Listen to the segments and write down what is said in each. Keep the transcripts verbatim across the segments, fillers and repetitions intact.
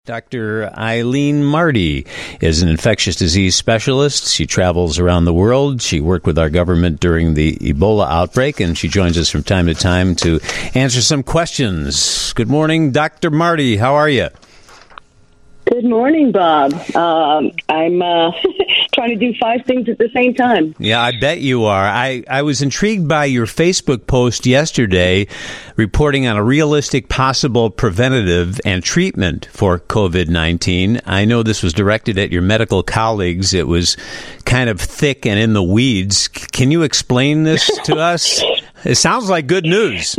Doctor Eileen Marty is an infectious disease specialist. She travels around the world. She worked with our government during the Ebola outbreak, and she joins us from time to time to answer some questions. Good morning, Doctor Marty. How are you? Good morning, Bob. Um, I'm uh, trying to do five things at the same time. Yeah, I bet you are. I, I was intrigued by your Facebook post yesterday reporting on a realistic possible preventative and treatment for COVID nineteen. I know this was directed at your medical colleagues. It was kind of thick and in the weeds. Can you explain this to us? It sounds like good news.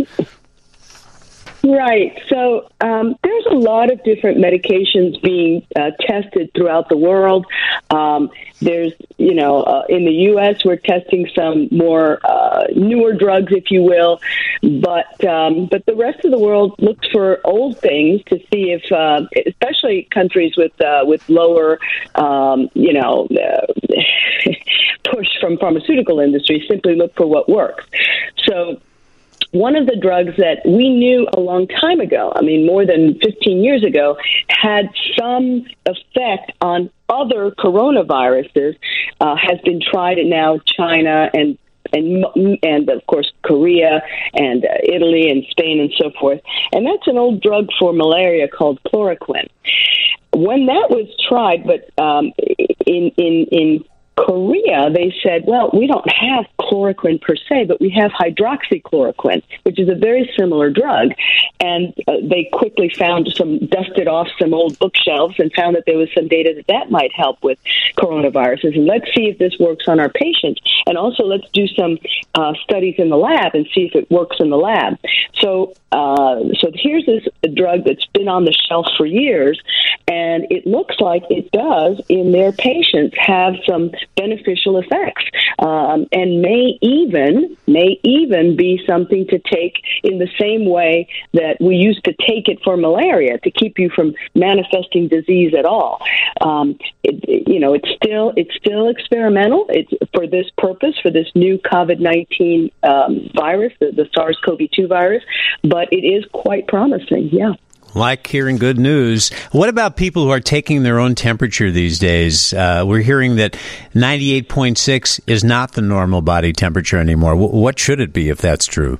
Right. So um, there's a lot of different medications being uh, tested throughout the world. Um, there's, you know, uh, in the U S, we're testing some more uh, newer drugs, if you will. But um, but the rest of the world looks for old things to see if, uh, especially countries with uh, with lower, um, you know, uh, push from pharmaceutical industry, simply look for what works. So one of the drugs that we knew a long time ago, I mean, more than fifteen years ago, had some effect on other coronaviruses, uh, has been tried in now China and and and of course Korea and uh, Italy and Spain and so forth. And that's an old drug for malaria called chloroquine. When that was tried, but um, in in in Korea, they said, well, we don't have chloroquine per se, but we have hydroxychloroquine, which is a very similar drug. And uh, they quickly found some, dusted off some old bookshelves and found that there was some data that that might help with coronaviruses. And let's see if this works on our patients. And also let's do some uh, studies in the lab and see if it works in the lab. So, uh, so here's this drug that's been on the shelf for years, and it looks like it does in their patients have some beneficial effects, um, and may even may even be something to take in the same way that we used to take it for malaria to keep you from manifesting disease at all. Um, it, you know, it's still it's still experimental. It's for this purpose, for this new COVID nineteen um, virus, the, the SARS CoV two virus, but it is quite promising. Yeah. Like hearing good news. What about people who are taking their own temperature these days? Uh, we're hearing that ninety-eight point six is not the normal body temperature anymore. W- what should it be if that's true?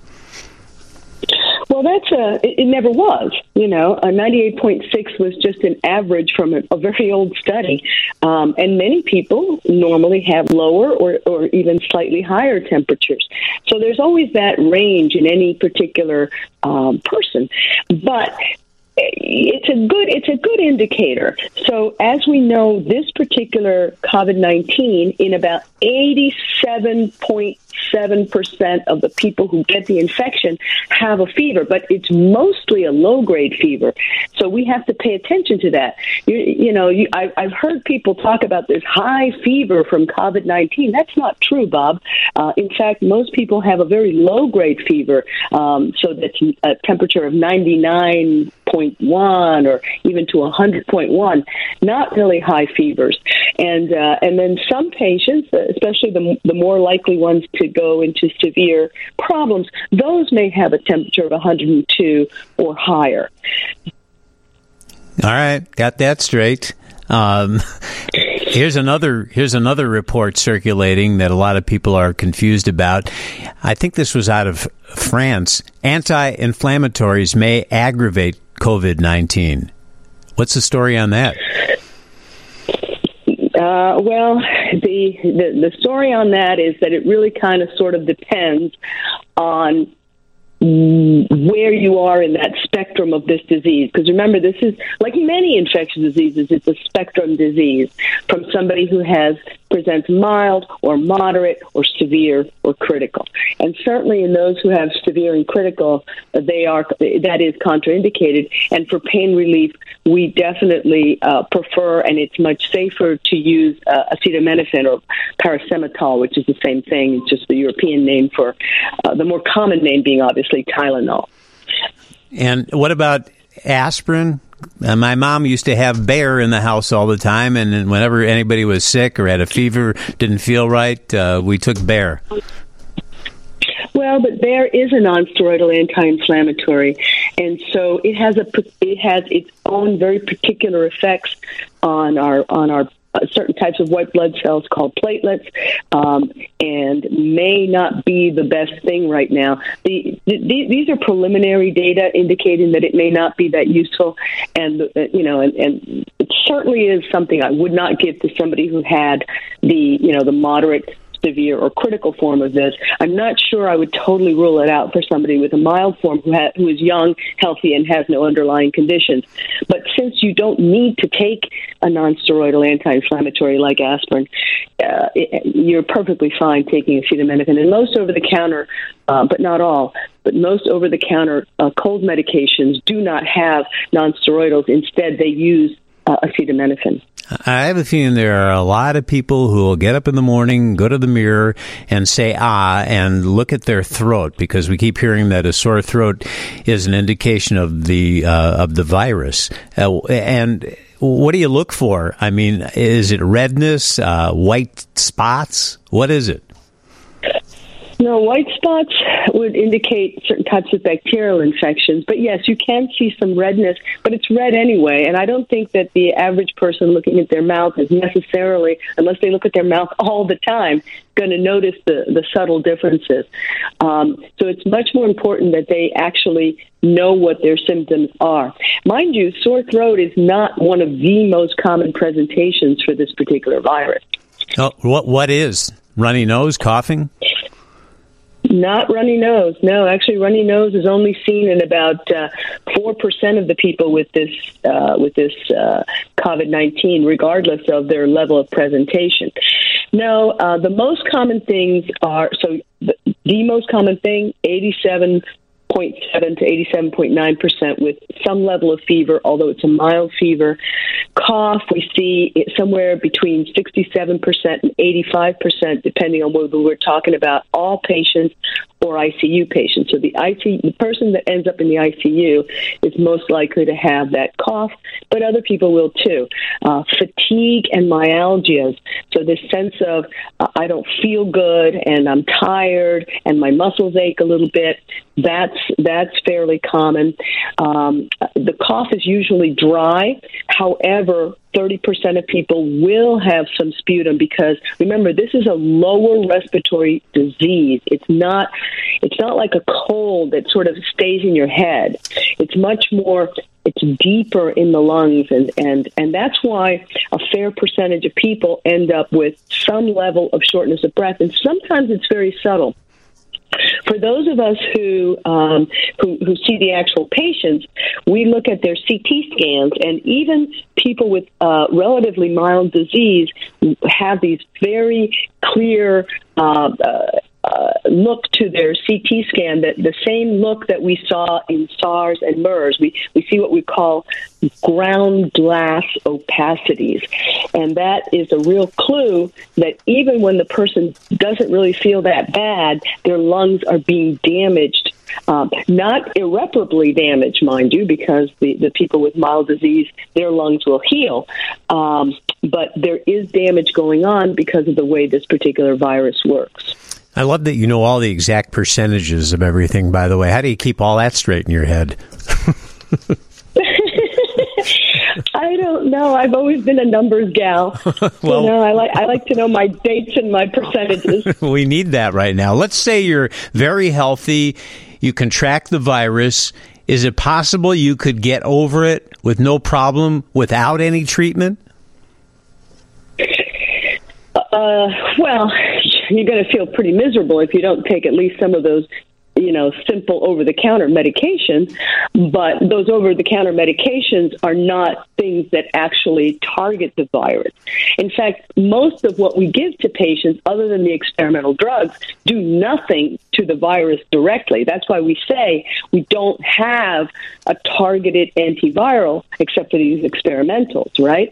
Well, that's a, it, it never was. You know, a ninety-eight point six was just an average from a, a very old study. Um, and many people normally have lower or, or even slightly higher temperatures. So there's always that range in any particular um, person. But it's a good it's a good indicator. So as we know, this particular COVID nineteen, in about eighty-seven point seven percent of the people who get the infection have a fever, but it's mostly a low-grade fever. So we have to pay attention to that. You, you know, you, I, I've heard people talk about this high fever from COVID nineteen. That's not true, Bob. Uh, in fact, most people have a very low-grade fever, um, so that's a temperature of ninety-nine point one or even to one hundred point one, not really high fevers. And uh, and then some patients, especially the, the more likely ones to go into severe problems, those may have a temperature of one hundred two or higher. All right, got that straight. Um, here's another here's another report circulating that a lot of people are confused about. I think this was out of France. Anti-inflammatories may aggravate COVID nineteen. What's the story on that? Uh, well, the, the the story on that is that it really kind of sort of depends on where you are in that spectrum of this disease. Because remember, this is, like many infectious diseases, it's a spectrum disease from somebody who has presents mild or moderate or severe or critical. And certainly in those who have severe and critical, they are that is contraindicated. And for pain relief, we definitely uh, prefer, and it's much safer to use uh, acetaminophen or paracetamol, which is the same thing. It's just the European name for uh, the more common name being obviously Tylenol. And what about aspirin? Uh, my mom used to have Bayer in the house all the time, and whenever anybody was sick or had a fever, didn't feel right, uh, we took Bayer. Well, Well, but there is a non-steroidal anti-inflammatory, and so it has a it has its own very particular effects on our on our uh, certain types of white blood cells called platelets, um, and may not be the best thing right now. The, the, these are preliminary data indicating that it may not be that useful, and uh, you know, and, and it certainly is something I would not give to somebody who had the you know the moderate, severe, or critical form of this. I'm not sure I would totally rule it out for somebody with a mild form who, ha- who is young, healthy, and has no underlying conditions. But since you don't need to take a non-steroidal anti-inflammatory like aspirin, uh, it, you're perfectly fine taking acetaminophen. And most over-the-counter, uh, but not all, but most over-the-counter uh, cold medications do not have non-steroidals. Instead, they use uh, acetaminophen. I have a feeling there are a lot of people who will get up in the morning, go to the mirror, and say, ah, and look at their throat, because we keep hearing that a sore throat is an indication of the uh, of the virus. Uh, and what do you look for? I mean, is it redness, uh, white spots? What is it? No, white spots would indicate certain types of bacterial infections. But yes, you can see some redness, but it's red anyway. And I don't think that the average person looking at their mouth is necessarily, unless they look at their mouth all the time, going to notice the, the subtle differences. Um, so it's much more important that they actually know what their symptoms are. Mind you, sore throat is not one of the most common presentations for this particular virus. Oh, what what is? Runny nose, coughing? Not runny nose. No, actually, runny nose is only seen in about uh, four percent of the people with this uh, with this uh, COVID nineteen, regardless of their level of presentation. No, uh, the most common things are, so the, the most common thing, eighty-seven point seven to eighty-seven point nine percent with some level of fever, although it's a mild fever. Cough, we see it somewhere between sixty-seven percent and eighty-five percent, depending on whether we're talking about all patients or I C U patients. So the I C U, the person that ends up in the I C U is most likely to have that cough, but other people will too. Uh, fatigue and myalgias, so this sense of uh, I don't feel good and I'm tired and my muscles ache a little bit, that's that's fairly common. Um, the cough is usually dry. However, thirty percent of people will have some sputum because, remember, this is a lower respiratory disease. It's not it's not like a cold that sort of stays in your head. It's much more, it's deeper in the lungs, and, and, and that's why a fair percentage of people end up with some level of shortness of breath, and sometimes it's very subtle. For those of us who, um, who who see the actual patients, we look at their C T scans, and even people with uh, relatively mild disease have these very clear uh, uh, uh, look to their C T scan, that the same look that we saw in SARS and MERS. We we see what we call ground glass opacities, and that is a real clue that even when the person doesn't really feel that bad, their lungs are being damaged. Um, not irreparably damaged, mind you, because the, the people with mild disease, their lungs will heal. Um, but there is damage going on because of the way this particular virus works. I love that you know all the exact percentages of everything, by the way. How do you keep all that straight in your head? I don't know. I've always been a numbers gal. well, you know, I like I like to know my dates and my percentages. We need that right now. Let's say you're very healthy, you contract the virus. Is it possible you could get over it with no problem without any treatment? Uh, well, you're going to feel pretty miserable if you don't take at least some of those, you know, simple over-the-counter medications. But those over-the-counter medications are not things that actually target the virus. In fact, most of what we give to patients, other than the experimental drugs, do nothing to the virus directly. That's why we say we don't have a targeted antiviral except for these experimentals, right?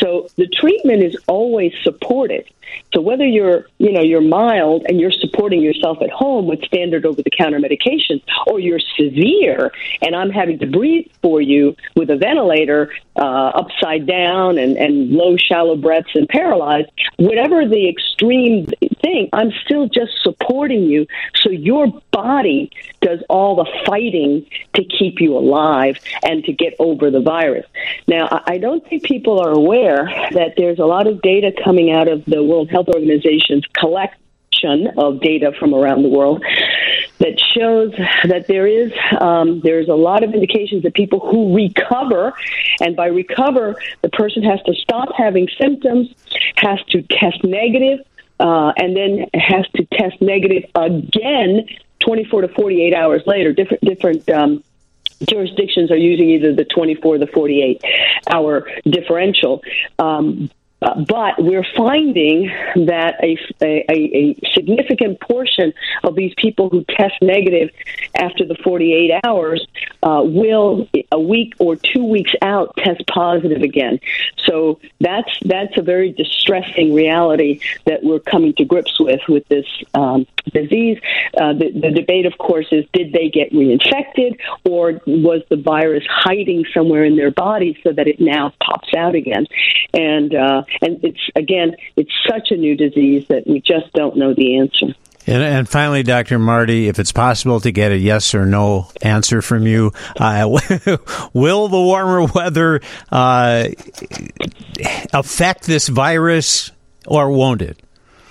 So the treatment is always supported. So whether you're, you know, you're mild and you're supporting yourself at home with standard over-the-counter medications, or you're severe and I'm having to breathe for you with a ventilator uh, upside down and, and low, shallow breaths and paralyzed, whatever the extreme thing, I'm still just supporting you so your body does all the fighting to keep you alive and to get over the virus. Now, I don't think people are aware that there's a lot of data coming out of the World Health Organization's collection of data from around the world that shows that there is um, there's a lot of indications that people who recover, and by recover, the person has to stop having symptoms, has to test negative, uh, and then has to test negative again twenty-four to forty-eight hours later. Different different um, jurisdictions are using either the twenty-four or the forty-eight hour differential. Um, Uh, but we're finding that a, a, a significant portion of these people who test negative after the forty-eight hours uh, will, a week or two weeks out, test positive again. So that's that's a very distressing reality that we're coming to grips with with this um, disease. Uh, the, the debate, of course, is did they get reinfected, or was the virus hiding somewhere in their body so that it now pops out again? And uh, And it's, again, it's such a new disease that we just don't know the answer. And, and finally, Doctor Marty, if it's possible to get a yes or no answer from you, uh, will the warmer weather uh, affect this virus, or won't it?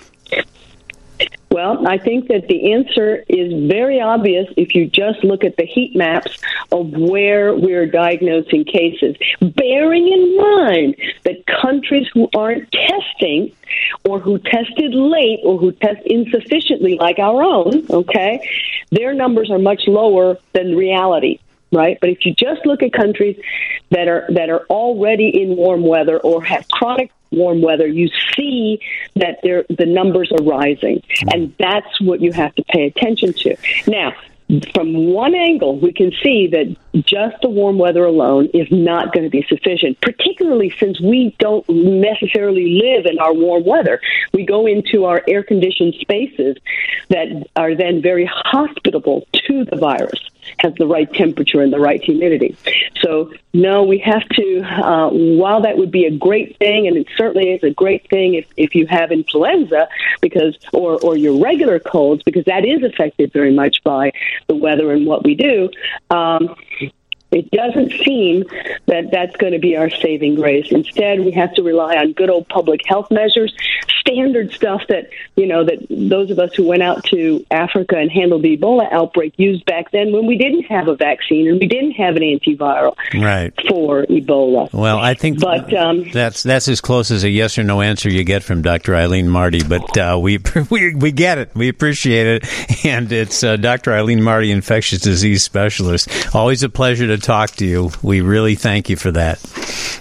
Well, I think that the answer is very obvious if you just look at the heat maps of where we're diagnosing cases, bearing in mind that countries who aren't testing or who tested late or who test insufficiently, like our own, okay, their numbers are much lower than reality. Right, but if you just look at countries that are that are already in warm weather or have chronic warm weather, you see that the numbers are rising, and that's what you have to pay attention to. Now, from one angle, we can see that just the warm weather alone is not going to be sufficient, particularly since we don't necessarily live in our warm weather. We go into our air-conditioned spaces that are then very hospitable to the virus, has the right temperature and the right humidity. So, no, we have to, uh, while that would be a great thing, and it certainly is a great thing if, if you have influenza because or, or your regular colds, because that is affected very much by the weather and what we do, um, it doesn't seem that that's going to be our saving grace. Instead, we have to rely on good old public health measures, standard stuff that, you know, that those of us who went out to Africa and handled the Ebola outbreak used back then when we didn't have a vaccine and we didn't have an antiviral right. for Ebola. Well, I think but, um, that's that's as close as a yes or no answer you get from Doctor Eileen Marty, but uh, we, we we get it. We appreciate it. And it's uh, Doctor Eileen Marty, infectious disease specialist. Always a pleasure to talk to you. We really thank you for that.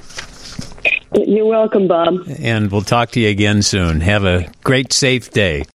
You're welcome, Bob. And we'll talk to you again soon. Have a great, safe day.